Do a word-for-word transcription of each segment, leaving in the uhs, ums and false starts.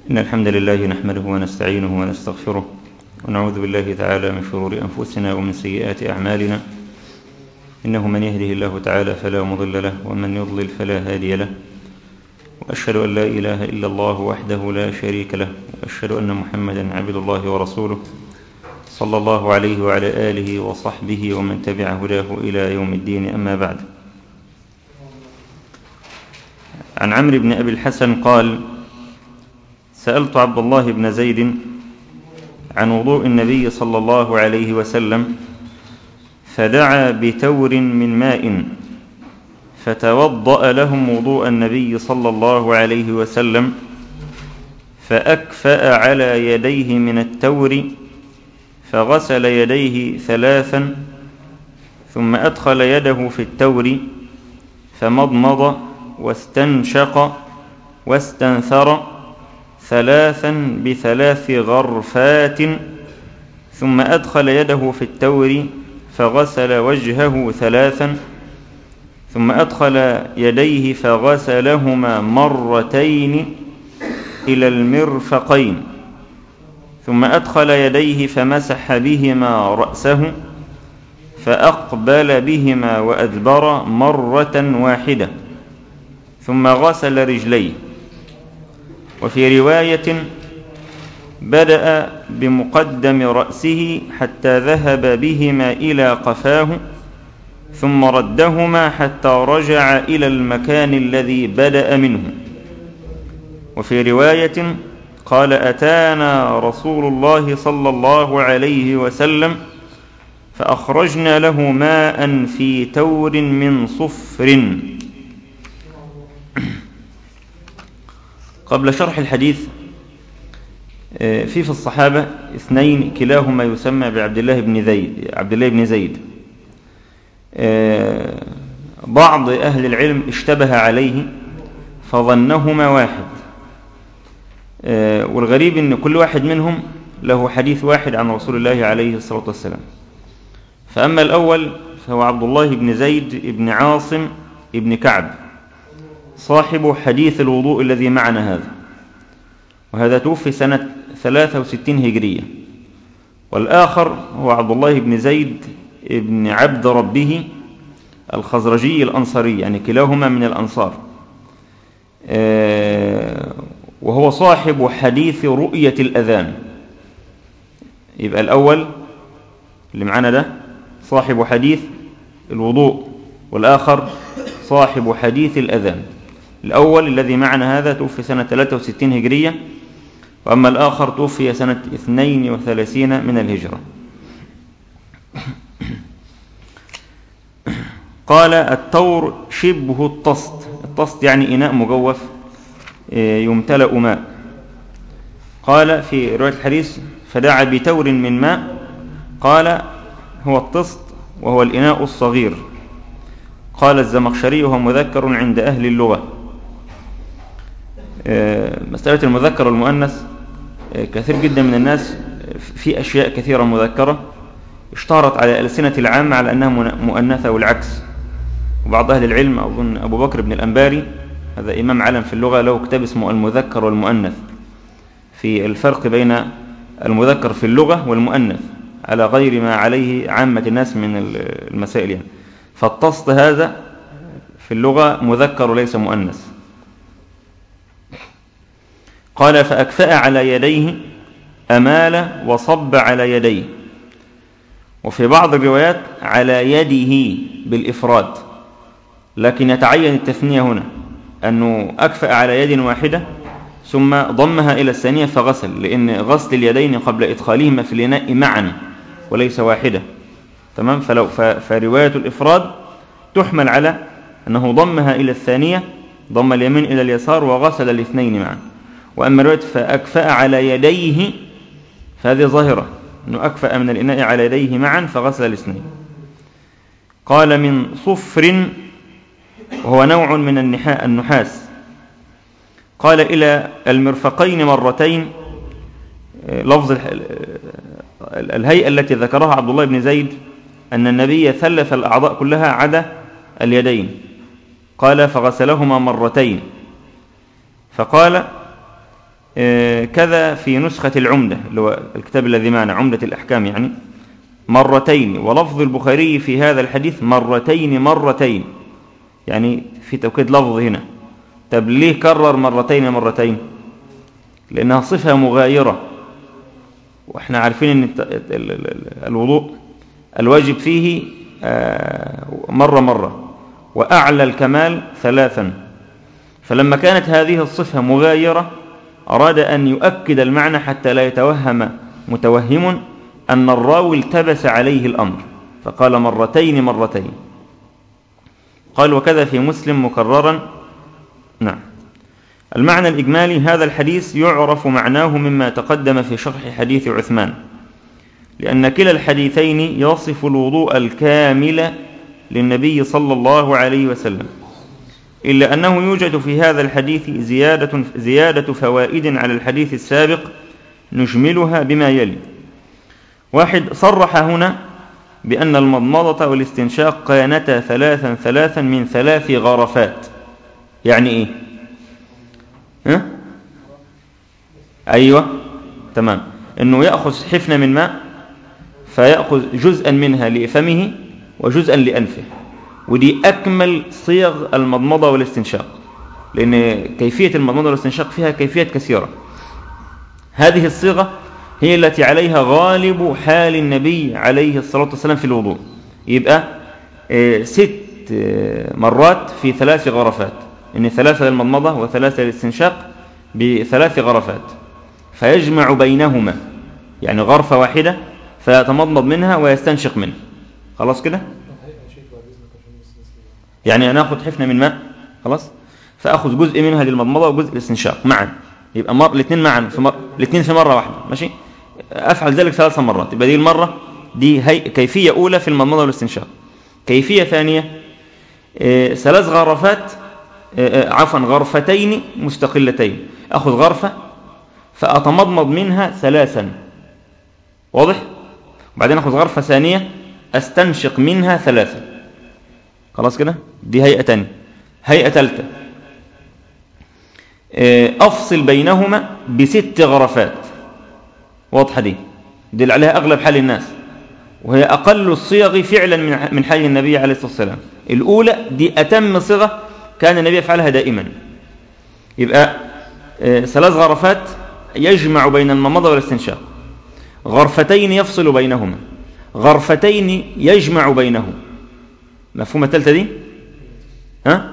إن الحمد لله نحمده ونستعينه ونستغفره ونعوذ بالله تعالى من شرور أنفسنا ومن سيئات أعمالنا، إنه من يهده الله تعالى فلا مضل له ومن يضلل فلا هادي له، وأشهد أن لا إله إلا الله وحده لا شريك له، وأشهد أن محمدا عبد الله ورسوله صلى الله عليه وعلى آله وصحبه ومن تبع هداه إلى يوم الدين. أما بعد، عن عمرو بن أبي الحسن قال: سألت عبد الله بن زيد عن وضوء النبي صلى الله عليه وسلم فدعا بتور من ماء فتوضأ لهم وضوء النبي صلى الله عليه وسلم، فأكفأ على يديه من التور فغسل يديه ثلاثا، ثم أدخل يده في التور فمضمض واستنشق واستنثر ثلاثا بثلاث غرفات، ثم أدخل يده في التور فغسل وجهه ثلاثا، ثم أدخل يديه فغسلهما مرتين إلى المرفقين، ثم أدخل يديه فمسح بهما رأسه فأقبل بهما وأدبر مرة واحدة، ثم غسل رجليه. وفي رواية: بدأ بمقدم رأسه حتى ذهب بهما إلى قفاه، ثم ردهما حتى رجع إلى المكان الذي بدأ منه. وفي رواية قال: أتانا رسول الله صلى الله عليه وسلم فأخرجنا له ماء في تور من صفر. قبل شرح الحديث، في في الصحابة اثنين كلاهما يسمى بعبد الله بن زيد عبد الله بن زيد بعض أهل العلم اشتبه عليه فظنهما واحد، والغريب أن كل واحد منهم له حديث واحد عن رسول الله عليه الصلاة والسلام. فأما الأول فهو عبد الله بن زيد بن عاصم بن كعب صاحب حديث الوضوء الذي معنا هذا، وهذا توفي سنة ثلاثة وستين هجرية. والآخر هو عبد الله بن زيد بن عبد ربه الخزرجي الأنصاري، يعني كلاهما من الأنصار، وهو صاحب حديث رؤية الأذان. يبقى الأول اللي معنا ده صاحب حديث الوضوء، والآخر صاحب حديث الأذان. الأول الذي معنا هذا توفي سنة ثلاثة وستين هجرية، وأما الآخر توفي سنة اثنين وثلاثين من الهجرة. قال: التور شبه الطست. الطست يعني إناء مجوف يمتلأ ماء. قال في رواية الحديث: فدعا بتور من ماء. قال: هو الطست وهو الإناء الصغير. قال الزمخشري: وهو مذكر عند أهل اللغة. مسألة المذكر والمؤنث كثير جدا من الناس في أشياء كثيرة مذكرة اشتهرت على ألسنة العامة على أنها مؤنثة والعكس. وبعض أهل العلم، أظن أبو بكر بن الأنباري، هذا إمام علم في اللغة، له كتاب اسمه المذكر والمؤنث في الفرق بين المذكر في اللغة والمؤنث على غير ما عليه عامة الناس من المسائل يعني. فالطست هذا في اللغة مذكر وليس مؤنث. قال: فأكفأ على يديه أمال وصب على يديه. وفي بعض الروايات على يده بالإفراد، لكن يتعين التثنية هنا، أنه أكفأ على يد واحدة ثم ضمها إلى الثانية فغسل، لأن غسل اليدين قبل إدخالهما في الإناء معا وليس واحدة. تمام؟ فلو فرواية الإفراد تحمل على أنه ضمها إلى الثانية، ضم اليمين إلى اليسار وغسل الاثنين معا. وأما رواية فأكفأ على يديه فهذه ظاهرة، أنه أكفأ من الإناء على يديه معا فغسل الاثنين. قال: من صفر، وهو نوع من النحاس. قال: إلى المرفقين مرتين. لفظ الهيئة التي ذكرها عبد الله بن زيد أن النبي ثلث الأعضاء كلها عدا اليدين. قال: فغسلهما مرتين. فقال: كذا في نسخة العمدة اللي هو الكتاب الذي معنا عمدة الأحكام يعني مرتين، ولفظ البخاري في هذا الحديث مرتين مرتين، يعني في توكيد لفظ هنا. طب ليه كرر مرتين مرتين؟ لأنها صفة مغايرة، وإحنا عارفين أن الوضوء الواجب فيه مرة مرة وأعلى الكمال ثلاثا، فلما كانت هذه الصفة مغايرة أراد أن يؤكد المعنى حتى لا يتوهم متوهم أن الراوي التبس عليه الأمر، فقال مرتين مرتين. قال وكذا في مسلم مكررا. نعم. المعنى الإجمالي هذا الحديث يعرف معناه مما تقدم في شرح حديث عثمان، لأن كلا الحديثين يصف الوضوء الكامل للنبي صلى الله عليه وسلم، إلا أنه يوجد في هذا الحديث زيادة, زيادة فوائد على الحديث السابق نجملها بما يلي. واحد، صرح هنا بأن المضمضة والاستنشاق كانتا ثلاثا ثلاثا من ثلاث غرفات. يعني إيه؟ ها؟ أيوة تمام، أنه يأخذ حفنة من ماء فيأخذ جزءا منها لفمه وجزءا لأنفه، ودي أكمل صيغ المضمضة والاستنشاق، لأن كيفية المضمضة والاستنشاق فيها كيفية كثيرة. هذه الصيغة هي التي عليها غالب حال النبي عليه الصلاة والسلام في الوضوء، يبقى ست مرات في ثلاث غرفات، إن ثلاثة للمضمضة وثلاثة للاستنشاق بثلاث غرفات، فيجمع بينهما، يعني غرفة واحدة فيتمضمض منها ويستنشق منها. خلاص كده؟ يعني أنا أخذ حفنة من ماء خلاص، فأخذ جزء منها للمضمضة وجزء للاستنشاق معا، يبقى مر... الاثنين معا في مر... الاثنين في مرة واحدة، ماشي؟ أفعل ذلك ثلاث مرات، يبقى دي المرة دي هي... كيفية أولى في المضمضة والاستنشاق. كيفية ثانية إيه... ثلاث غرفات إيه... عفوا غرفتين مستقلتين، أخذ غرفة فأتمضمض منها ثلاثا، واضح؟ وبعدين أخذ غرفة ثانية أستنشق منها ثلاثا. خلاص كده؟ دي هيئة تانية. هيئة ثالثة أفصل بينهما بست غرفات، واضحة دي دي اللي عليها أغلب حال الناس، وهي أقل الصيغ فعلا من حال النبي عليه الصلاة والسلام. الأولى دي أتم صيغة كان النبي يفعلها دائما. يبقى ثلاث غرفات يجمع بين المضمضة والاستنشاق، غرفتين يفصل بينهما، غرفتين يجمع بينهما. مفهومة الثالثة دي؟ ها؟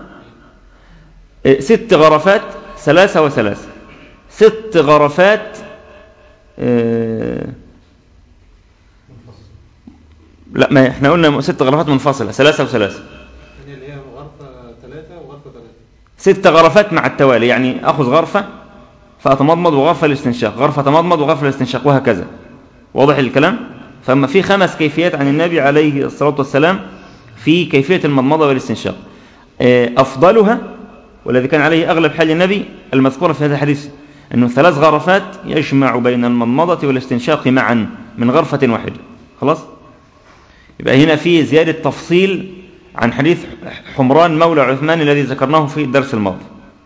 ست غرفات، ثلاثة وثلاثة، ست غرفات اه... لا ما احنا قلنا ست غرفات منفصلة، ثلاثة وثلاثة، اللي هي غرفة ثلاثة وغرفة ثلاثة، ست غرفات مع التوالي، يعني أخذ غرفة فأتمضمض وغرفة الاستنشاق، غرفة تمضمض وغرفة الاستنشاق، وهكذا. واضح الكلام؟ فما في خمس كيفيات عن النبي عليه الصلاة والسلام في كيفية المضمضة والاستنشاق. أفضلها والذي كان عليه أغلب حال النبي المذكورة في هذا الحديث أنه ثلاث غرفات يجمع بين المضمضة والاستنشاق معا من غرفة واحدة. خلاص؟ يبقى هنا في زيادة تفصيل عن حديث حمران مولى عثمان الذي ذكرناه في الدرس الماضي.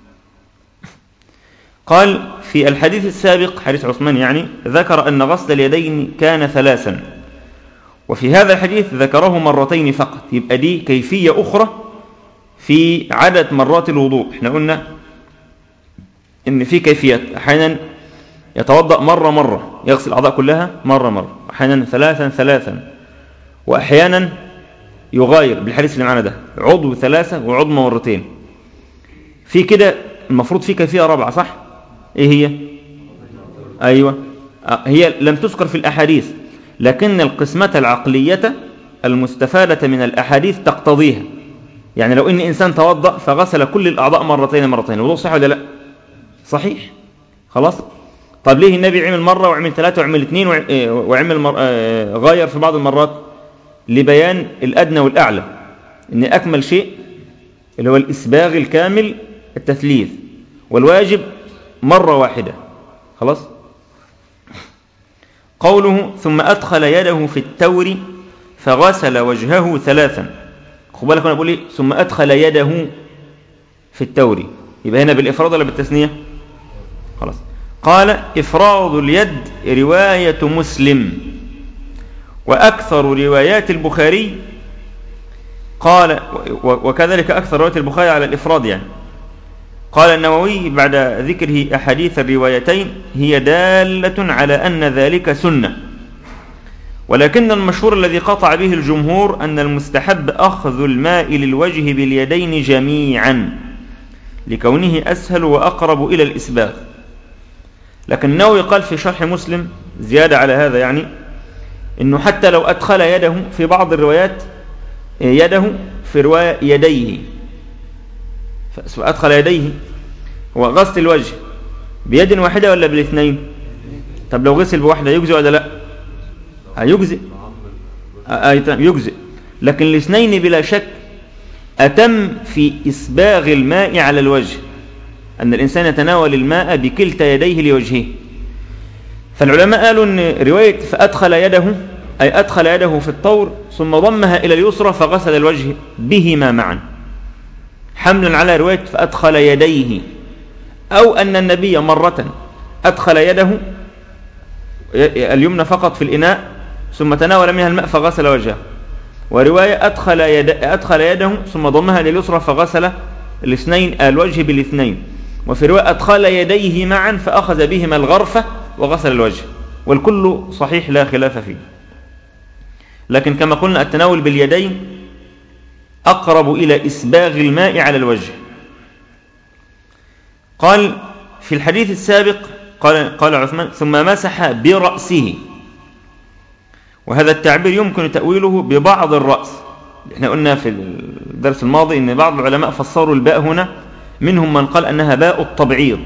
قال في الحديث السابق حديث عثمان يعني ذكر أن غسل اليدين كان ثلاثا، وفي هذا الحديث ذكره مرتين فقط. يبقى دي كيفية أخرى في عدد مرات الوضوء. احنا قلنا إن في كيفيات، أحيانا يتوضأ مرة مرة يغسل الأعضاء كلها مرة مرة، أحيانا ثلاثا ثلاثا، وأحيانا يغاير بالحديث اللي معنا ده عضو ثلاثة وعضو مرتين. في كده المفروض في كيفية رابعة، صح؟ ايه هي؟ ايوه، هي لم تذكر في الاحاديث، لكن القسمة العقلية المستفادة من الاحاديث تقتضيها. يعني لو ان انسان توضأ فغسل كل الاعضاء مرتين مرتين، الوضوء صحيح ولا لا؟ صحيح. خلاص. طب ليه النبي عمل مرة وعمل ثلاثة وعمل اثنين وعمل مر... غاير في بعض المرات؟ لبيان الادنى والاعلى، ان اكمل شيء اللي هو الاسباغ الكامل التثليث، والواجب مرة واحدة. خلاص. قوله ثم أدخل يده في التور فغسل وجهه ثلاثا. خد بالك أنا بقول إيه؟ ثم أدخل يده في التور، يبقى هنا بالإفراد ولا بالتثنية؟ خلاص. قال إفراد اليد رواية مسلم، وأكثر روايات البخاري قال وكذلك أكثر روايات البخاري على الإفراد يعني. قال النووي بعد ذكره أحاديث الروايتين هي دالة على أن ذلك سنة، ولكن المشهور الذي قطع به الجمهور أن المستحب أخذ الماء للوجه باليدين جميعا لكونه أسهل وأقرب إلى الإسباغ. لكن النووي قال في شرح مسلم زيادة على هذا يعني إنه حتى لو أدخل يده في بعض الروايات يده في رواية يديه، فأدخل يديه هو غسل الوجه بيد واحدة ولا بالاثنين؟ طب لو غسل بواحدة يجزئ ولا لا؟ يجزئ يجزئ، لكن الاثنين بلا شك أتم في إسباغ الماء على الوجه، أن الإنسان يتناول الماء بكلتا يديه لوجهه. فالعلماء قالوا أن رواية فأدخل يده أي أدخل يده في الطور ثم ضمها إلى اليسرى فغسل الوجه بهما معا، حملا على رواية فأدخل يديه، أو أن النبي مرة أدخل يده اليمنى فقط في الإناء ثم تناول منها الماء فغسل وجهه، ورواية أدخل, يد... أدخل يده ثم ضمها لليسرى فغسل الاثنين الوجه بالاثنين، وفي رواية أدخل يديه معا فأخذ بهما الغرفة وغسل الوجه، والكل صحيح لا خلاف فيه. لكن كما قلنا التناول باليدين أقرب إلى إسباغ الماء على الوجه. قال في الحديث السابق قال, قال عثمان ثم مسح برأسه، وهذا التعبير يمكن تأويله ببعض الرأس. احنا قلنا في الدرس الماضي ان بعض العلماء فسروا الباء هنا، منهم من قال أنها باء التبعيض،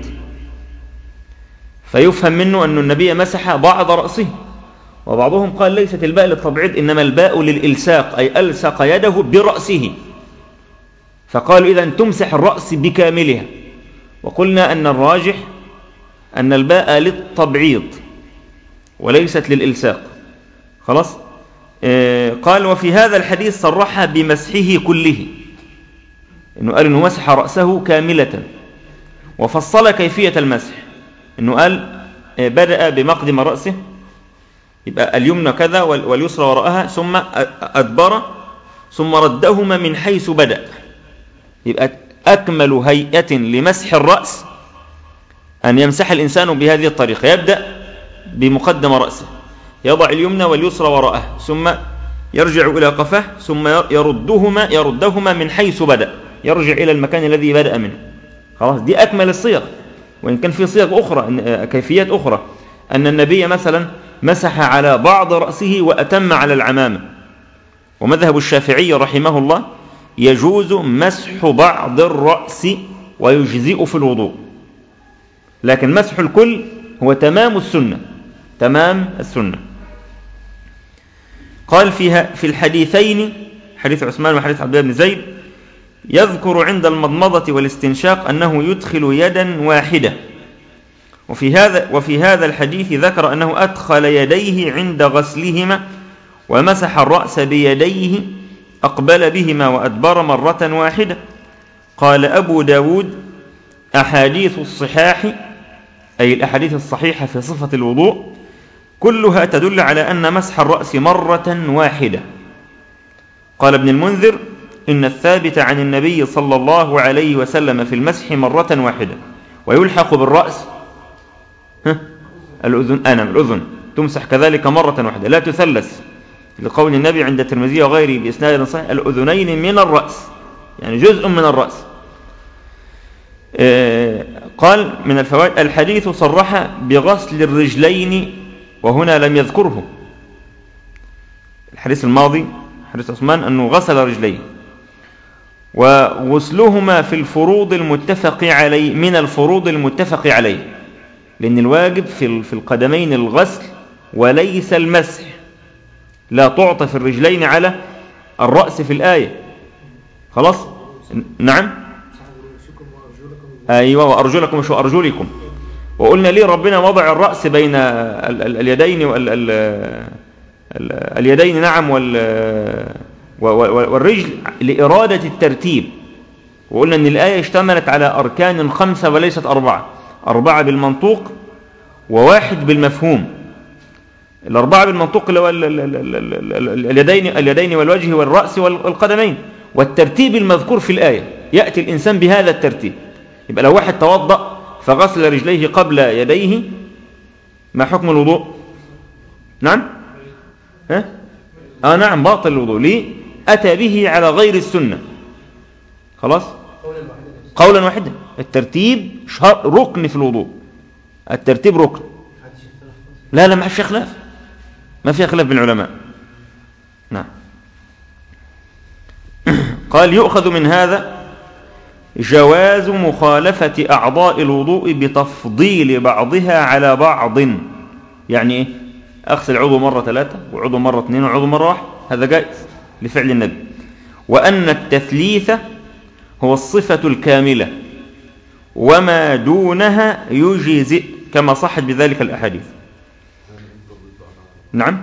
فيفهم منه أن النبي مسح بعض رأسه، وبعضهم قال ليست الباء للتبعيض إنما الباء للإلساق، أي ألسق يده برأسه، فقالوا إذن تمسح الرأس بكاملها. وقلنا أن الراجح أن الباء للتبعيض وليست للإلساق. خلاص. آه قال وفي هذا الحديث صرح بمسحه كله، إنه قال إنه مسح رأسه كاملة، وفصل كيفية المسح، إنه قال آه بدأ بمقدم رأسه، يبقى اليمنى كذا واليسرى وراءها، ثم أدبر ثم ردهما من حيث بدأ. يبقى أكمل هيئة لمسح الرأس أن يمسح الإنسان بهذه الطريقة، يبدأ بمقدم رأسه، يضع اليمنى واليسرى وراءه، ثم يرجع إلى قفاه، ثم يردهما يردهما من حيث بدأ، يرجع إلى المكان الذي بدأ منه. خلاص، دي أكمل الصيغ. وإن كان في صيغ أخرى، كيفيات أخرى، أن النبي مثلا مسح على بعض رأسه وأتم على العمامة. ومذهب الشافعي رحمه الله يجوز مسح بعض الرأس ويجزئ في الوضوء، لكن مسح الكل هو تمام السنة، تمام السنة. قال فيها في الحديثين، حديث عثمان وحديث عبد الله بن زيد، يذكر عند المضمضة والاستنشاق أنه يدخل يدا واحدة، وفي هذا وفي هذا الحديث ذكر أنه أدخل يديه عند غسلهما ومسح الرأس بيديه، أقبل بهما وأدبر مرة واحدة. قال أبو داود أحاديث الصحاح، أي الأحاديث الصحيحة في صفة الوضوء، كلها تدل على أن مسح الرأس مرة واحدة. قال ابن المنذر إن الثابت عن النبي صلى الله عليه وسلم في المسح مرة واحدة، ويلحق بالرأس الأذن، أنا الأذن تمسح كذلك مرة واحدة لا تثلث، لقول النبي عند الترمذي وغيره بإسناد صحيح الأذنين من الرأس، يعني جزء من الرأس. قال من الفوائد الحديث صرح بغسل الرجلين وهنا لم يذكره. الحديث الماضي حديث عثمان أنه غسل رجليه، وغسلهما في الفروض المتفق عليه من الفروض المتفق عليه، لأن الواجب في في القدمين الغسل وليس المسح، لا تعطف الرجلين على الرأس في الآية. خلاص. نعم. أيوة وأرجلكم مش وأرجلكم. وقلنا ليه ربنا وضع الرأس بين ال ال اليدين وال ال ال اليدين نعم وال والرجل لإرادة الترتيب. وقلنا أن الآية اشتملت على أركان خمسة وليست أربعة، أربعة بالمنطوق وواحد بالمفهوم. الأربعة بالمنطوق اللي هو اليدين اليدين والوجه والرأس والقدمين. والترتيب المذكور في الآية يأتي الإنسان بهذا الترتيب. يبقى لو واحد توضأ فغسل رجليه قبل يديه، ما حكم الوضوء؟ نعم ها؟ آه نعم باطل الوضوء. ليه؟ أتى به على غير السنة. خلاص قولا واحدا. الترتيب ركن في الوضوء. الترتيب ركن. لا لا ما فيش خلاف، ما في خلاف بين العلماء. نعم. قال يؤخذ من هذا جواز مخالفة أعضاء الوضوء بتفضيل بعضها على بعض. يعني إيه؟ أغسل عضو مرة ثلاثة وعضو مرة اثنين وعضو مرة واحد، هذا جائز لفعل النبي. وأن التثليث هو الصفة الكاملة وما دونها يجزئ كما صحت بذلك الأحاديث. نعم.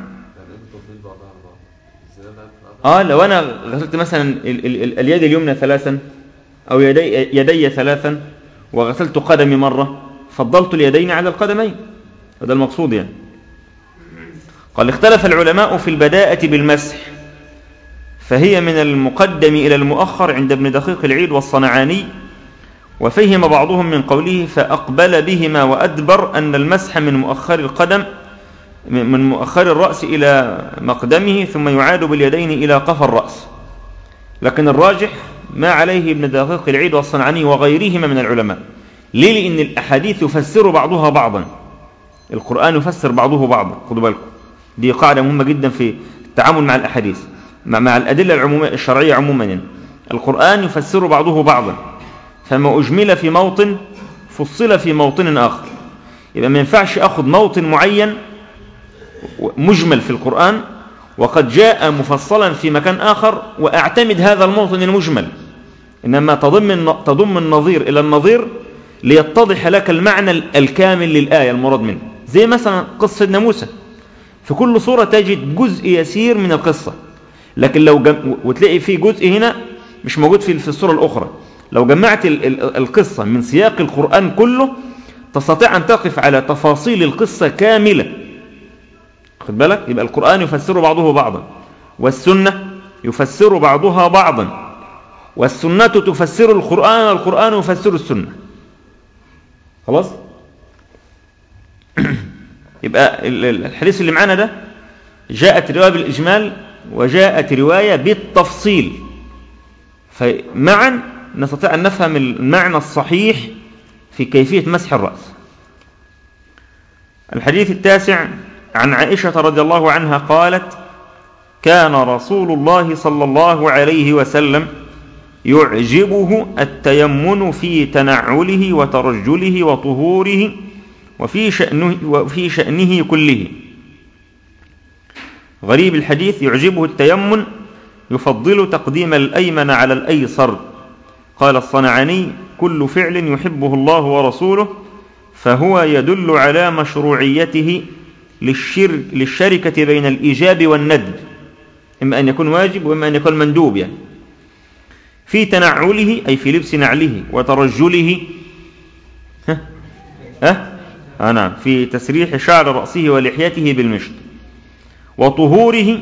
آه لو أنا غسلت مثلا ال ال ال اليد اليمنى ثلاثا أو يدي, يدي ثلاثا وغسلت قدمي مرة، فضلت اليدين على القدمين، هذا المقصود يعني. قال اختلف العلماء في البداءة بالمسح، فهي من المقدم إلى المؤخر عند ابن دقيق العيد والصنعاني. وفهم بعضهم من قوله فأقبل بهما وأدبر أن المسح من مؤخر القدم من مؤخر الرأس إلى مقدمه ثم يعاد باليدين إلى قفا الرأس. لكن الراجح ما عليه ابن دقيق العيد والصنعاني وغيرهما من العلماء. ليه؟ لأن الأحاديث يفسر بعضها بعضا، القرآن يفسر بعضه بعضا. خذوا بالكم، دي قاعدة مهمة جدا في التعامل مع الأحاديث مع الأدلة العمومية الشرعية عموما. يعني القرآن يفسر بعضه بعضا، فما أجمل في موطن فصل في موطن آخر. يبقى ما ينفعش أخذ موطن معين مجمل في القرآن وقد جاء مفصلا في مكان آخر وأعتمد هذا الموطن المجمل، إنما تضم تضم النظير إلى النظير ليتضح لك المعنى الكامل للآية المراد منه. زي مثلا قصة سيدنا موسى، في كل صورة تجد جزء يسير من القصة، لكن لو جم... وتلاقي فيه جزء هنا مش موجود في في الصورة الأخرى. لو جمعت ال... ال... القصة من سياق القرآن كله تستطيع أن تقف على تفاصيل القصة كاملة. خد بالك، يبقى القرآن يفسر بعضه بعضا، والسنة يفسر بعضها بعضا، والسنة تفسر القرآن والقرآن يفسر السنة. خلاص. يبقى الحديث اللي معانا ده جاءت رواية بالإجمال وجاءت رواية بالتفصيل، فمعا نستطيع أن نفهم المعنى الصحيح في كيفية مسح الرأس. الحديث التاسع عن عائشة رضي الله عنها قالت كان رسول الله صلى الله عليه وسلم يعجبه التيمن في تنعله وترجله وطهوره وفي شأنه, وفي شأنه كله. غريب الحديث يعجبه التيمن يفضل تقديم الأيمن على الأيسر. قال الصنعاني كل فعل يحبه الله ورسوله فهو يدل على مشروعيته للشر للشركة بين الإيجاب والندب، إما أن يكون واجب وإما أن يكون مندوب. يعني في تنعله أي في لبس نعله، وترجله ها ها آه نعم في تسريح شعر رأسه ولحيته بالمشط. وطهوره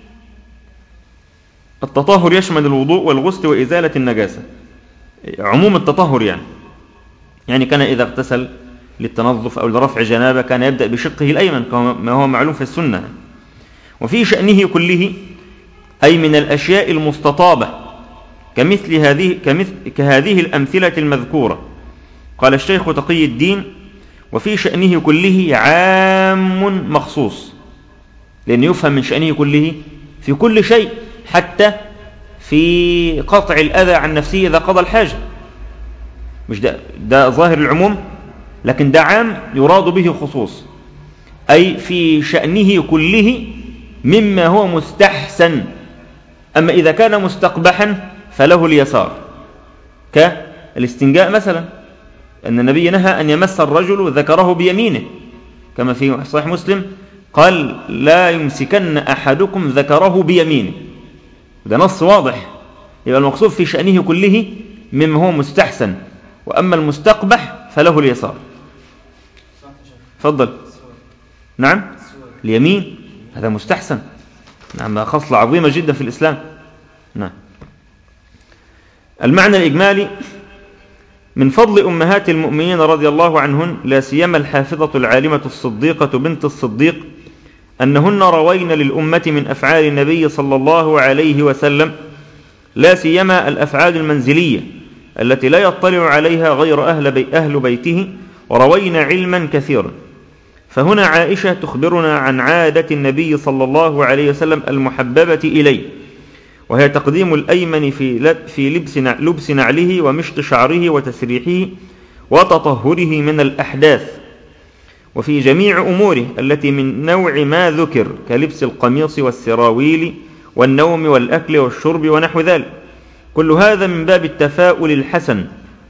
التطهر يشمل الوضوء والغسل وإزالة النجاسة، عموم التطهر يعني. يعني كان إذا اغتسل للتنظف أو لرفع جنابه كان يبدأ بشقه الأيمن كما هو معلوم في السنة. وفي شأنه كله أي من الأشياء المستطابة كمثل هذه كمثل كهذه الأمثلة المذكورة. قال الشيخ تقي الدين وفي شأنه كله عام مخصوص، لأن يفهم من شأنه كله في كل شيء، حتى في قطع الأذى عن نفسه إذا قضى الحاجة. مش ده, ده ظاهر العموم، لكن ده عام يراد به خصوص، أي في شأنه كله مما هو مستحسن. أما إذا كان مستقبحا فله اليسار، كالاستنجاء مثلا، أن النبي نهى أن يمس الرجل ذكره بيمينه كما في صحيح مسلم قال لا يمسكن أحدكم ذكره بيمينه، ده نص واضح. يبقى المقصود في شأنه كله مما هو مستحسن، وأما المستقبح فله اليسار. فضل. نعم اليمين هذا مستحسن، نعم خصلة عظيمة جدا في الإسلام. نعم. المعنى الإجمالي: من فضل أمهات المؤمنين رضي الله عنهن لا سيما الحافظة العالمة الصديقة بنت الصديق أنهن روين للأمة من أفعال النبي صلى الله عليه وسلم، لا سيما الأفعال المنزلية التي لا يطلع عليها غير أهل, بي أهل بيته، وروين علما كثيرا. فهنا عائشة تخبرنا عن عادة النبي صلى الله عليه وسلم المحببة إليه، وهي تقديم الأيمن في لبس لبس نعله ومشط شعره وتسريحه وتطهره من الأحداث، وفي جميع أموره التي من نوع ما ذكر كلبس القميص والسراويل والنوم والأكل والشرب ونحو ذلك. كل هذا من باب التفاؤل الحسن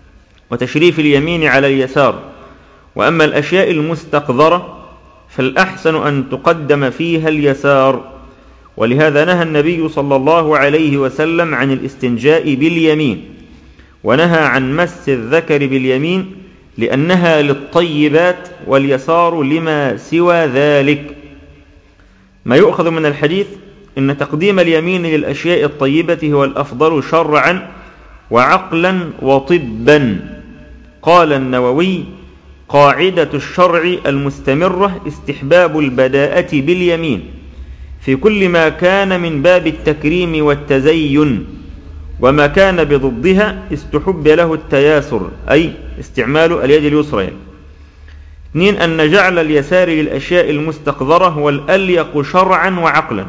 وتشريف اليمين على اليسار. وأما الأشياء المستقذرة فالأحسن أن تقدم فيها اليسار، ولهذا نهى النبي صلى الله عليه وسلم عن الاستنجاء باليمين، ونهى عن مس الذكر باليمين لأنها للطيبات، واليسار لما سوى ذلك. ما يؤخذ من الحديث إن تقديم اليمين للأشياء الطيبة هو الأفضل شرعا وعقلا وطبا. قال النووي: قاعدة الشرع المستمرة استحباب البداءة باليمين في كل ما كان من باب التكريم والتزين، وما كان بضدها استحب له التياسر، أي استعمال اليد اليسرى يعني. اثنين: أن جعل اليسار للأشياء المستقذرة هو الأليق شرعا وعقلا.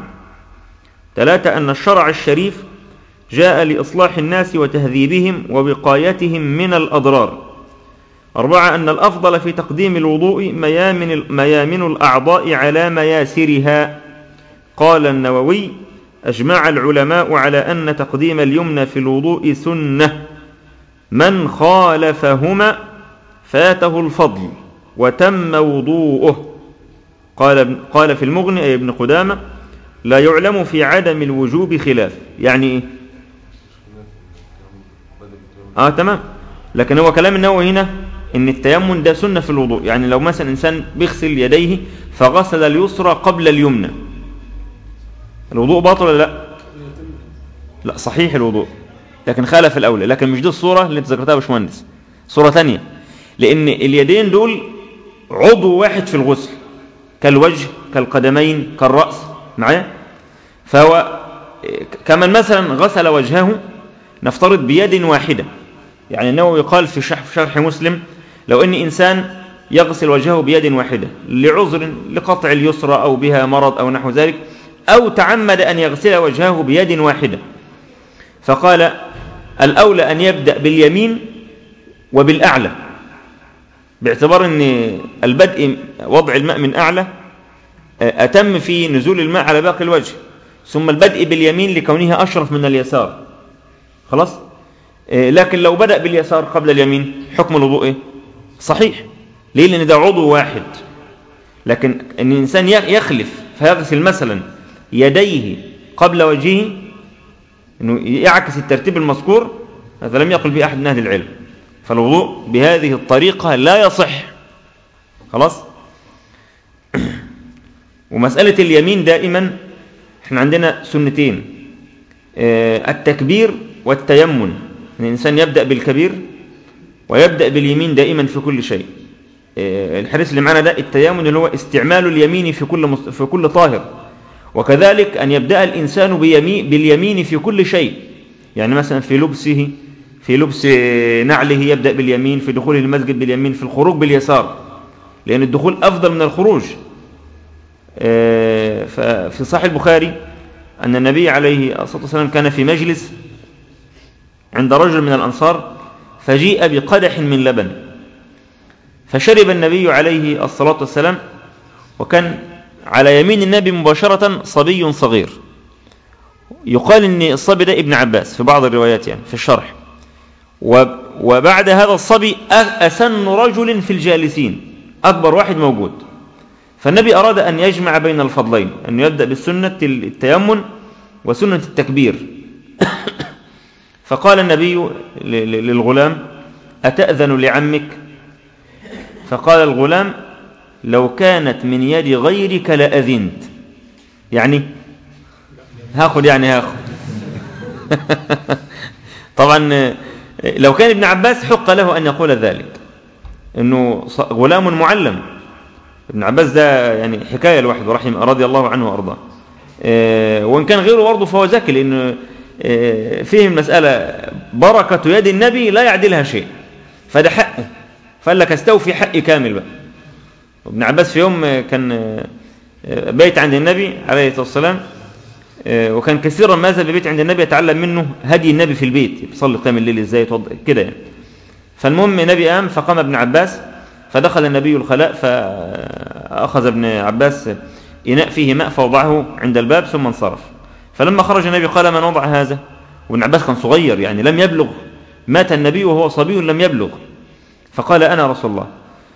ثلاثة: أن الشرع الشريف جاء لإصلاح الناس وتهذيبهم ووقايتهم من الأضرار. أربعة: أن الأفضل في تقديم الوضوء ميامن, ميامن الأعضاء على مياسرها. قال النووي: أجمع العلماء على أن تقديم اليمنى في الوضوء سنة، من خالفهما فاته الفضل وتم وضوءه. قال, قال في المغني أي ابن قدامة: لا يعلم في عدم الوجوب خلاف. يعني إيه؟ آه تمام. لكن هو كلام النووي هنا إن التيمم ده سنة في الوضوء. يعني لو مثلا إنسان بيغسل يديه فغسل اليسرى قبل اليمنى، الوضوء باطل ولا لا؟ لا صحيح الوضوء، لكن خالف الأولى. لكن مش دي الصورة اللي انت ذكرتها يا باشمهندس، صورة ثانية، لأن اليدين دول عضو واحد في الغسل، كالوجه كالقدمين كالرأس معايا. فهو كمن مثلا غسل وجهه نفترض بيد واحدة. يعني النووي قال في شرح مسلم: لو أن إنسان يغسل وجهه بيد واحدة لعذر لقطع اليسرى أو بها مرض أو نحو ذلك، أو تعمد أن يغسل وجهه بيد واحدة، فقال الأولى أن يبدأ باليمين وبالأعلى، باعتبار أن البدء وضع الماء من أعلى أتم في نزول الماء على باقي الوجه، ثم البدء باليمين لكونها أشرف من اليسار. خلاص. لكن لو بدأ باليسار قبل اليمين حكم الوضوء صحيح. ليه؟ لأن ده عضو واحد. لكن أن الإنسان يخلف فيغسل مثلا يديه قبل وجهه، أنه يعكس الترتيب المذكور، هذا لم يقل به أحد من أهل العلم. فالوضوء بهذه الطريقة لا يصح. خلاص. ومسألة اليمين دائما احنا عندنا سنتين: التكبير والتيمن. الإنسان يبدأ بالكبير ويبدأ باليمين دائما في كل شيء. الحديث اللي معنا ده التيمن اللي هو استعمال اليمين في كل في كل طاهر، وكذلك أن يبدأ الإنسان باليمين في كل شيء. يعني مثلا في لبسه، في لبس نعله يبدأ باليمين، في دخوله المسجد باليمين، في الخروج باليسار، لأن الدخول أفضل من الخروج. ففي صحيح البخاري أن النبي عليه الصلاة والسلام كان في مجلس عند رجل من الأنصار، فجيء بقدح من لبن، فشرب النبي عليه الصلاة والسلام، وكان على يمين النبي مباشرة صبي صغير، يقال أن الصبي ده ابن عباس في بعض الروايات يعني في الشرح. وبعد هذا الصبي أسن رجل في الجالسين، أكبر واحد موجود. فالنبي أراد أن يجمع بين الفضلين، أن يبدأ بالسنة التيمن وسنة التكبير. فقال النبي للغلام: أتأذن لعمك؟ فقال الغلام: لو كانت من يد غيرك لأذنت. يعني هاخد يعني هاخد طبعا لو كان ابن عباس حق له أن يقول ذلك، أنه غلام معلم. ابن عباس ده يعني حكاية لوحده رحمه رضي الله عنه وأرضاه. وإن كان غيره برضه فهو ذكي، لأنه فيه المسألة بركة يد النبي لا يعدلها شيء، فده حقه، فقال لك استوفي حقي كامل بقى. ابن عباس في يوم كان بيت عند النبي عليه الصلاة والسلام، وكان كثيرا ما زال ببيت عند النبي يتعلم منه هدي النبي في البيت، يصلي قيام الليل ازاي يتوضا كده يعني. فالمهم النبي قام فقام ابن عباس، فدخل النبي الخلاء، فأخذ ابن عباس إناء فيه ماء فوضعه عند الباب ثم انصرف. فلما خرج النبي قال من وضع هذا؟ وابن عباس كان صغير يعني لم يبلغ، مات النبي وهو صبي لم يبلغ، فقال أنا رسول الله.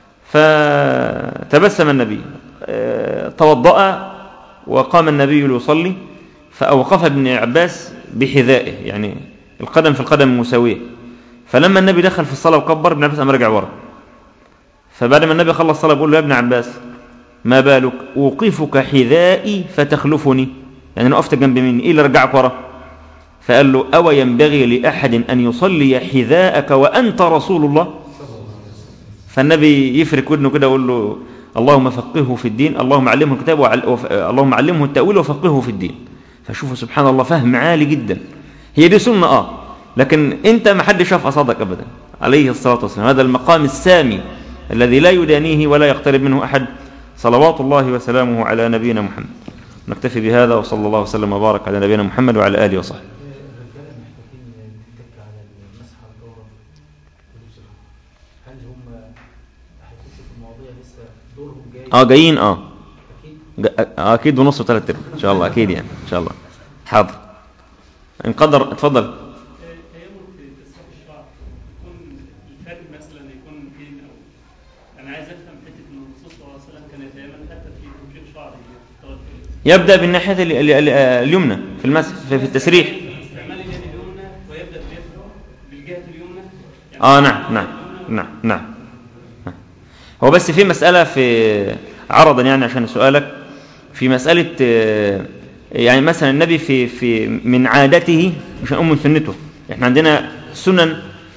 فتبسم النبي، توضأ وقام النبي ليصلي، فأوقف ابن عباس بحذائه، يعني القدم في القدم مساوية. فلما النبي دخل في الصلاة وكبر، ابن عباس أم رجع ورا. فبعد ما النبي خلص الصلاة بيقول له يا ابن عباس ما بالك أوقفك حذائي فتخلفني، يعني أنا وقفت جنب مني، إيه اللي رجعك ورا؟ فقال له أو ينبغي لأحد أن يصلي حذاءك وأنت رسول الله؟ فالنبي يفرك ودنه كده ويقول له اللهم فقهه في الدين، اللهم علمه الكتاب وعل... اللهم علمه التأويل وفقهه في الدين. فشوفوا سبحان الله فهم عالي جدا. هي دي سنة آه لكن أنت ما حد شاف أصادك أبدا عليه الصلاة والسلام. هذا المقام السامي الذي لا يدانيه ولا يقترب منه أحد، صلوات الله وسلامه على نبينا محمد. نكتفي بهذا، وصلى الله وسلم وبارك على نبينا محمد وعلى آله وصحبه. اه جايين اه اكيد بنص وثلاث ارباع ان شاء الله، اكيد يعني ان شاء الله. حاضر ان قدر. اتفضل. تيمم في تسريح الشعر يكون الفرد مثلا يكون فين، او انا عايز افهم حته ان الرسول صلى الله عليه وسلم كان يتيمم حتى في توجيه شعره. يبدا بالناحيه اليمنى في المسح في التسريح، استعمال اليد اليمنى ويبدا بالجهه اليمنى يعني. اه نعم نعم نعم نعم. هو بس في مسألة في عرضا يعني عشان سؤالك، في مسألة يعني مثلا النبي في في من عادته مش هنقول من سنته، احنا عندنا سنن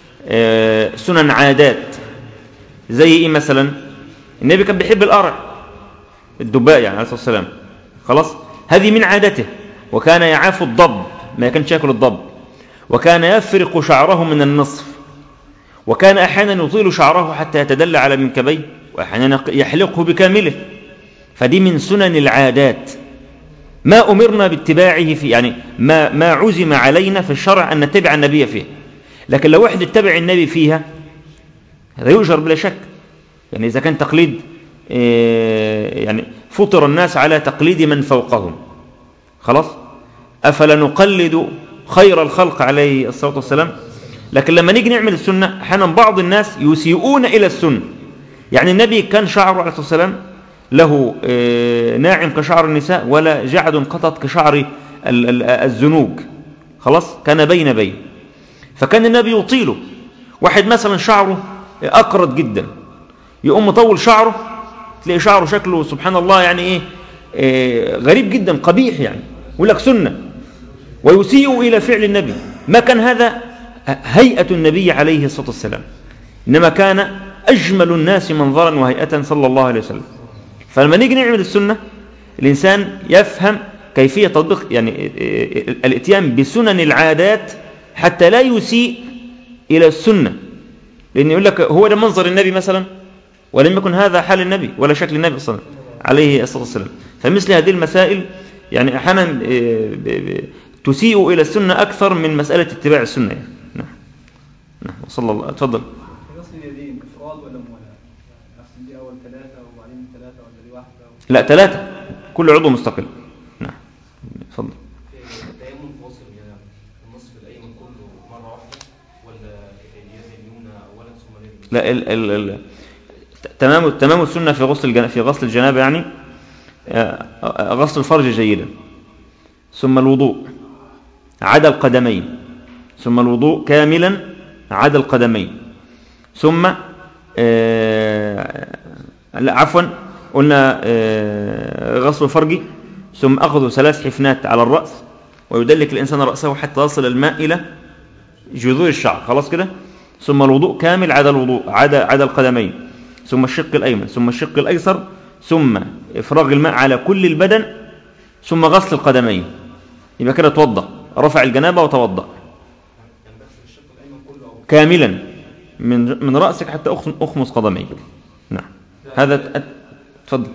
سنن عادات زي ايه مثلا؟ النبي كان بيحب القرع الدباء يعني عليه الصلاة والسلام، خلاص هذه من عادته. وكان يعاف الضب، ما كانش ياكل الضب. وكان يفرق شعره من النصف، وكان أحيانا يطيل شعره حتى يتدلى على منكبيه، وأحيانا يحلقه بكامله. فدي من سنن العادات ما أمرنا باتباعه في، يعني ما ما عزم علينا في الشرع أن نتبع النبي فيه. لكن لو واحد اتبع النبي فيها هذا يؤجر بلا شك. يعني إذا كان تقليد، يعني فطر الناس على تقليد من فوقهم، خلاص أفلا نقلد خير الخلق عليه الصلاة والسلام؟ لكن لما نيجي نعمل السنة أحيانا بعض الناس يسيئون إلى السنة. يعني النبي كان شعره عليه الصلاة والسلام له ناعم كشعر النساء، ولا جعد قطط كشعر الزنوج، خلاص كان بين بين. فكان النبي يطيله. واحد مثلا شعره أقرد جدا يقوم مطول شعره، تلاقي شعره شكله سبحان الله يعني إيه, إيه غريب جدا قبيح، يعني يقول لك سنة ويسيء إلى فعل النبي. ما كان هذا هيئة النبي عليه الصلاة والسلام، إنما كان أجمل الناس منظرا وهيئة صلى الله عليه وسلم. فلما نيجي نعمل السنة الإنسان يفهم كيفية تطبيق، يعني الاتيان بسنن العادات حتى لا يسيء إلى السنة. لأن يقول لك هو ده منظر النبي مثلا، ولم يكن هذا حال النبي ولا شكل النبي صلى الله عليه والسلام. فمثل هذه المسائل يعني أحيانا تسيء إلى السنة أكثر من مسألة اتباع السنة يعني. نعم نعم. صلى الله. اتفضل. غسل اليدين إفراد ولا مولاة؟ أغسل دي أول ثلاثة وبعدين ثلاثة ولا دي واحدة؟ لا ثلاثة، كل عضو مستقل. نعم اتفضل. التيمم في غسل الجنابة النصف الأيمن كله مرة واحدة ولا اليد اليمنى أولا ثم اليد؟ لا ال ال ال تمام تمام السنة في غسل الجنابة في غسل الجنابة يعني غسل الفرج جيدا، ثم الوضوء عدا القدمين، ثم الوضوء كاملا عدا القدمين، ثم آه لا عفوا قلنا آه غسل فرجي، ثم أخذ ثلاث حفنات على الرأس ويدلك الإنسان رأسه حتى يصل الماء إلى جذور الشعر، خلاص كده. ثم الوضوء كامل عدا الوضوء عدا عدا القدمين، ثم الشق الأيمن، ثم الشق الأيسر، ثم إفراغ الماء على كل البدن، ثم غسل القدمين. يبقى كده توضأ، رفع الجنابة وتوضأ كاملا من من رأسك حتى أخمص قدميك. نعم هذا تفضل.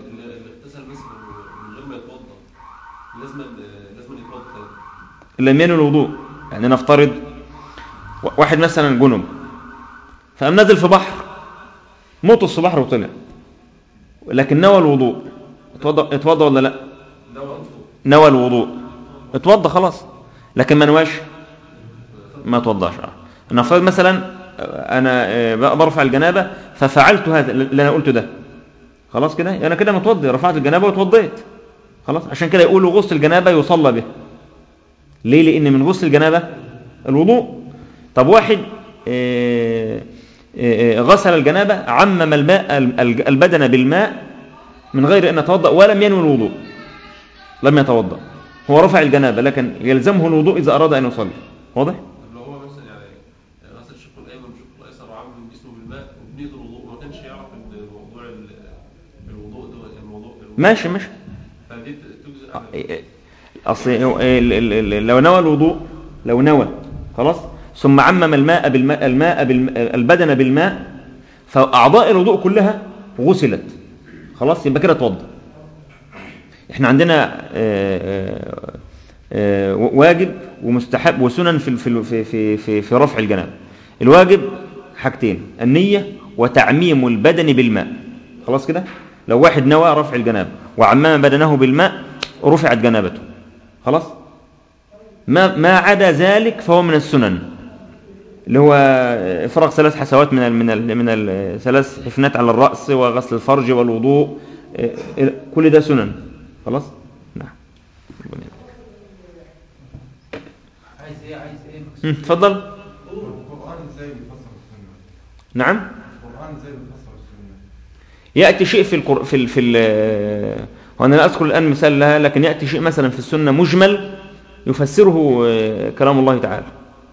لم ينوي الوضوء، يعني نفترض واحد مثلا جنب فقام نزل في بحر، مطص في بحر وطلع، لكن نوى الوضوء، اتوضى اتوضى ولا لا؟ نوى الوضوء اتوضى خلاص، لكن ما نواش ما اتوضاش. نفترض مثلا انا برفع الجنابه ففعلت هذا اللي انا قلته ده، خلاص كده انا كده متوضي، رفعت الجنابه وتوضيت خلاص. عشان كده يقولوا غسل الجنابه يصلى به. ليه؟ لان من غسل الجنابه الوضوء. طب واحد غسل الجنابه، عمم الماء البدن بالماء من غير ان يتوضا ولم ينوي الوضوء، لم يتوضا، هو رفع الجنابه لكن يلزمه الوضوء اذا اراد ان يصلي. واضح؟ لو هو مثلا يعني غسل الشق الايمن والشق الايسر وعمم جسمه بالماء وبنيه الوضوء، ما كانش يعرف ان موضوع الوضوء ده الموضوع ماشي ماشي فدي تجزئ. اصل لو نوى الوضوء، لو نوى خلاص ثم عمم الماء بالماء الماء البدن بالماء، فاعضاء الوضوء كلها غسلت خلاص، يبقى كده اتوضى. احنا عندنا آآ آآ واجب ومستحب وسنن في في في في في رفع الجنابه. الواجب حاجتين، النيه وتعميم البدن بالماء، خلاص كده. لو واحد نوى رفع الجنابه وعمم بدنه بالماء رفعت جنابته خلاص. ما ما عدا ذلك فهو من السنن، اللي هو إفراغ ثلاث حسوات من ال من ال من الثلاث حفنات على الرأس وغسل الفرج والوضوء، كل ده سنن خلاص. نعم عايز ايه عايز ايه اتفضل. القرآن ازاي بيفسر السنة؟ نعم القرآن ازاي بيفسر السنة؟ يأتي شيء في القر... في ال... في ال... وأنا لا أذكر الآن مثال لها، لكن يأتي شيء مثلا في السنة مجمل يفسره كلام الله تعالى.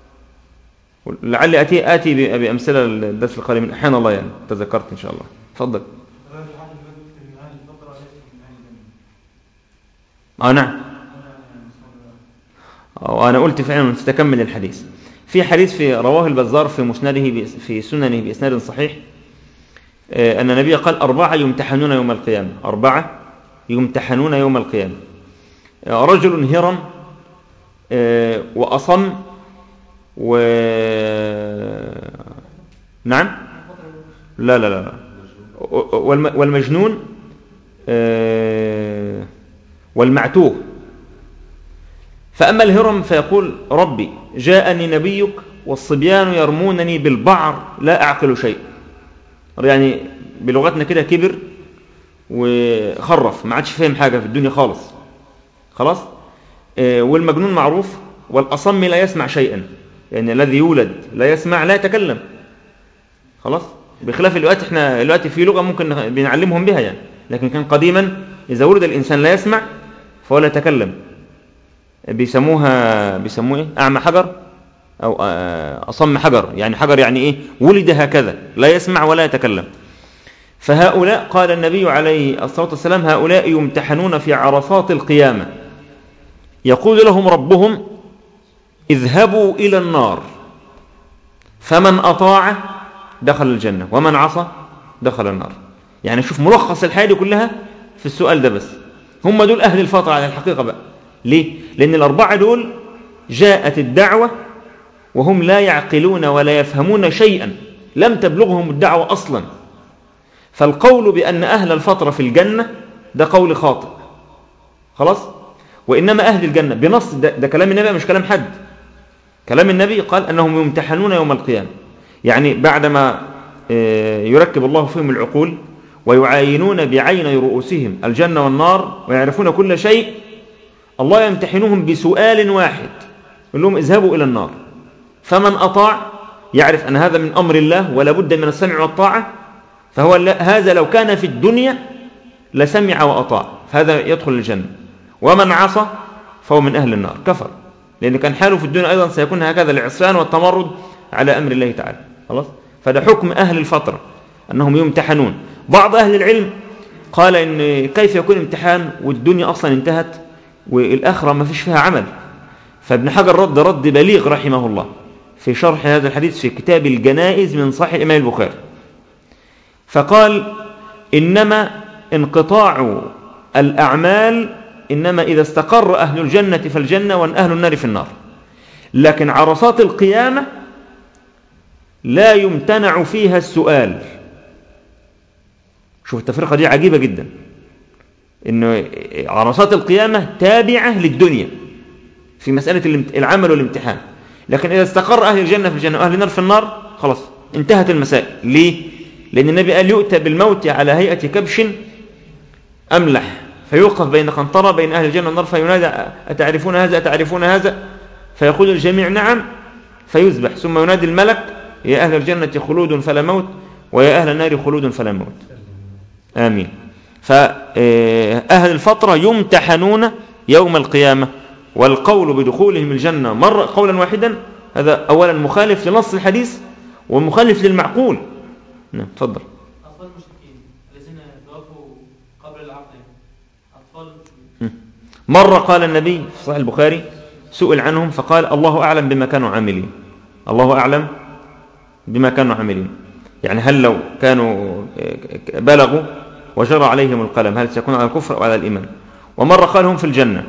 لعلي أتي آتي بأمثلة الدرس القادم من أحيان الله، يعني تذكرت إن شاء الله. تفضل. آه نعم، وأنا قلت فعلا تتكمل الحديث. في حديث في رواه البزار في مسنده في سننه بإسناد صحيح أن النبي قال أربعة يمتحنون يوم القيامة، أربعة يمتحنون يوم القيامة: رجل هرم وأصم و نعم لا لا لا والمجنون والمعتوه. فأما الهرم فيقول: ربي جاءني نبيك والصبيان يرمونني بالبعر لا أعقل شيء، يعني بلغتنا كده كبر وخرف، ما عادش فاهم حاجة في الدنيا خالص خلاص. والمجنون معروف، والأصم لا يسمع شيئا، يعني الذي يولد لا يسمع لا يتكلم خلاص. بخلاف الوقت، احنا الوقت في لغة ممكن بنعلمهم بها يعني، لكن كان قديما إذا ولد الإنسان لا يسمع فهو لا يتكلم، بيسموها بيسموه ايه؟ أعمى حجر أو أصم حجر، يعني حجر يعني ايه؟ ولد هكذا لا يسمع ولا يتكلم. فهؤلاء قال النبي عليه الصلاة والسلام: هؤلاء يمتحنون في عرصات القيامة، يقول لهم ربهم: اذهبوا إلى النار، فمن أطاع دخل الجنة ومن عصى دخل النار. يعني شوف ملخص الحياة دي كلها في السؤال ده بس. هم دول أهل الفترة على الحقيقة بقى. ليه؟ لأن الأربعة دول جاءت الدعوة وهم لا يعقلون ولا يفهمون شيئا، لم تبلغهم الدعوة أصلا. فالقول بأن أهل الفترة في الجنة ده قول خاطئ خلاص. وإنما أهل الجنة بنص ده, ده كلام النبي مش كلام حد، كلام النبي قال أنهم يمتحنون يوم القيامة، يعني بعدما يركب الله فيهم العقول ويعاينون بعيني رؤوسهم الجنة والنار ويعرفون كل شيء، الله يمتحنهم بسؤال واحد، يقول لهم: اذهبوا إلى النار، فمن أطاع يعرف أن هذا من أمر الله ولا بد من السمع والطاعة، فهو هذا لو كان في الدنيا لسمع وأطاع فهذا يدخل الجنة، ومن عصى فهو من أهل النار كفر، لأن كان حاله في الدنيا أيضا سيكون هكذا العصيان والتمرد على أمر الله تعالى. خلاص، فده حكم أهل الفترة أنهم يمتحنون. بعض أهل العلم قال إن كيف يكون امتحان والدنيا أصلا انتهت والآخرة ما فيش فيها عمل، فابن حجر رد رد بليغ رحمه الله في شرح هذا الحديث في كتاب الجنائز من صحيح الإمام البخاري، فقال إنما انقطاع الأعمال إنما إذا استقر أهل الجنة فالجنة وأهل النار في النار، لكن عرصات القيامة لا يمتنع فيها السؤال. شوف التفرقة دي عجيبة جدا، إن عرصات القيامة تابعة للدنيا في مسألة العمل والامتحان، لكن إذا استقر أهل الجنة في الجنة وأهل النار في النار خلاص انتهت المسائل. ليه؟ لأن النبي قال يؤتى بالموت على هيئة كبش أملح فيوقف بين قنطرة بين أهل الجنة والنار فينادى أتعرفون هذا أتعرفون هذا، فيقول الجميع نعم فيذبح، ثم ينادي الملك يا أهل الجنة خلود فلا موت ويا أهل النار خلود فلا موت. آمين. فأهل الفترة يمتحنون يوم القيامة، والقول بدخولهم الجنة مرة قولا واحدا هذا أولا مخالف لنص الحديث ومخالف للمعقول. نعم تفضل. أطفال المشركين الذين توفوا قبل العقل، أطفال مرة قال النبي في صحيح البخاري سئل عنهم فقال الله أعلم بما كانوا عاملين، الله أعلم بما كانوا عاملين، يعني هل لو كانوا بلغوا وجرى عليهم القلم هل سيكون على الكفر أو على الإيمان. ومرة قال هم في الجنة،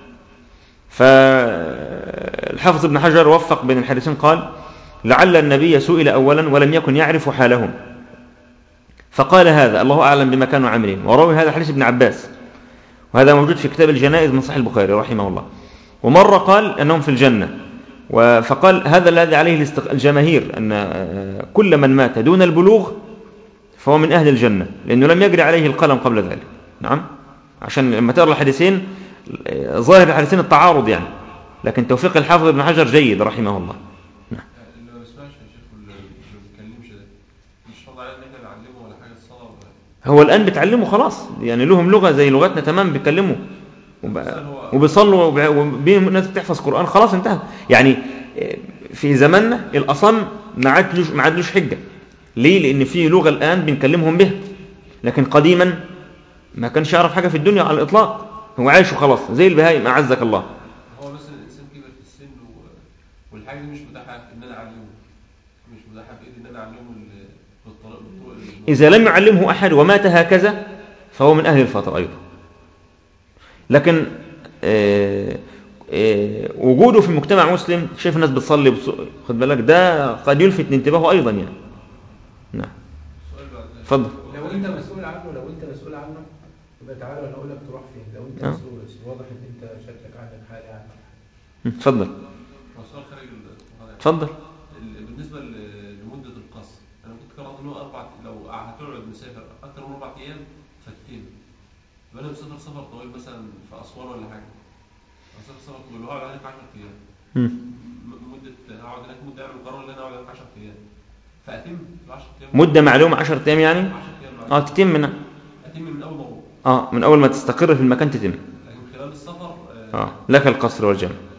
فالحافظ ابن حجر وفق بين الحديثين قال لعل النبي سئل أولا ولم يكن يعرف حالهم فقال هذا الله أعلم بما كانوا عاملين، وروي هذا حديث ابن عباس وهذا موجود في كتاب الجنائز من صحيح البخاري رحمه الله. ومرة قال أنهم في الجنة، فقال هذا الذي عليه الجماهير أن كل من مات دون البلوغ فهو من أهل الجنة لأنه لم يجري عليه القلم قبل ذلك. نعم، عشان لما تقرأ الحديثين ظاهر الحديثين التعارض يعني، لكن توفيق الحافظ ابن حجر جيد رحمه الله. اللي ما بيسمعش يا شيخ واللي ما بيتكلمش ده مش فرض علينا ان احنا نعلمه ولا حاجه الصلاه ولا هو الآن بتعلمه خلاص، يعني لهم لغة زي لغتنا تمام بيتكلموا وبيصلوا وبين الناس بتحفظ قرآن خلاص انتهى. يعني في زماننا الأصم ما عادلوش ما عادلوش حجة. ليه؟ لأن في لغة الآن بنكلمهم بها، لكن قديما ما كانش يعرف حاجة في الدنيا على الإطلاق، هو عايش وخلاص زي البهائم أعزك الله. هو بس الإنسان كبر في السن والحاجة دي مش متاحة إن أنا أعلمه، مش متاحة بإيدي إن أنا أعلمه بالطرق بالطرق إذا لم يعلمه أحد ومات هكذا فهو من أهل الفترة أيضا. لكن آآ آآ وجوده في المجتمع مسلم شايف الناس بتصلي بص... خد بالك ده قد يلفت انتباهه أيضا يعني. نعم اتفضل. لو أنت مسؤول عنه لو أنت مسؤول عنه يبقى تعالى وأنا أقول لك تروح فين. لو أنت أه. مسؤول واضح إن أنت شكلك عندك حاجة يعني. اتفضل. سؤال خارج اتفضل. بالنسبة لمدة القصر أنا كنت قرأت إنه أربع لو هتقعد مسافر أكثر من أربع أيام فتتم. فأنا مسافر سفر طويل مثلا في أسوان ولا حاجة، مسافر سفر طويل وهقعد هناك عشرة أيام. مدة هقعد هناك مدة أعمل القرار اللي أنا أقعد هناك عشرة أيام فأتم العشرة أيام. مدة معلومة عشرة أيام يعني؟ عشرة أيام اه تتم من أتم من أول ما أروح. اه من أول ما تستقر في المكان تتم. لكن خلال السفر اه لك القصر والجمع.